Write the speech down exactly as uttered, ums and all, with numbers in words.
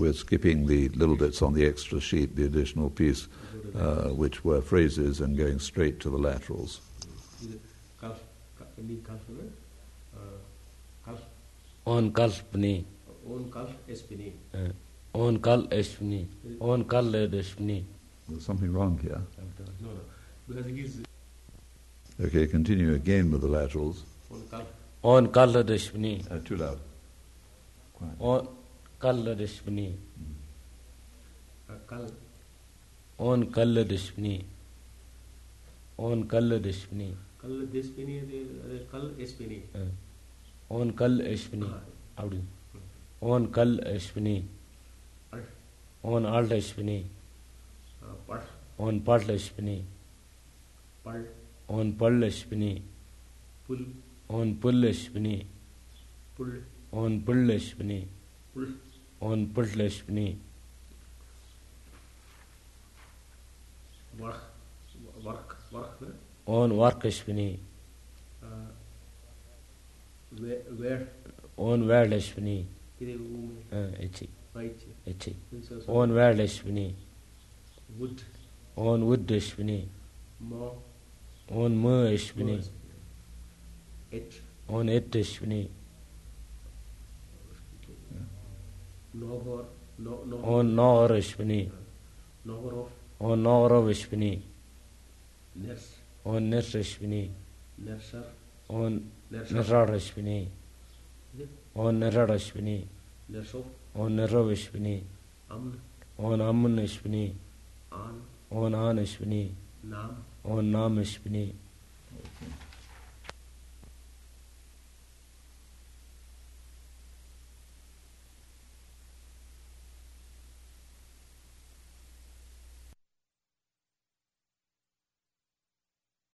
we're skipping the little bits on the extra sheet, the additional piece, uh, which were phrases, and going straight to the laterals. On kalpni. On kal espini. On kal espini. On kal espini. There's something wrong here. No, no. Because it is. Okay, continue again with the laterals. On kal. On kal espini. Uh, too loud. Quiet. On kal espini. Kal. On kal espini. On kal espini. Kal despini, kal espini. On kal espini. Abdi. On kal espini. On alt espini. On pal espini. Pal. On pal espini. Pull. On pull espini. Pull. On pull espini. Pull. On pull espini. Work. Work. Work. On work espini. Uh, where? Where? On where espini. Kide room. Uh, echi. Right. Echi. On where espini. Wood. On wood espini. Mo. On mo espini. Et. On et espini. Nogor. No. No. On nor espini. Nogorov. On norov espini. Ners. On ners espini. Nerser. On nerar espini. On nerar espini. Nersov. On nerov espini. Amn. On amn espini. An. On an espini. Nam. On nam espini.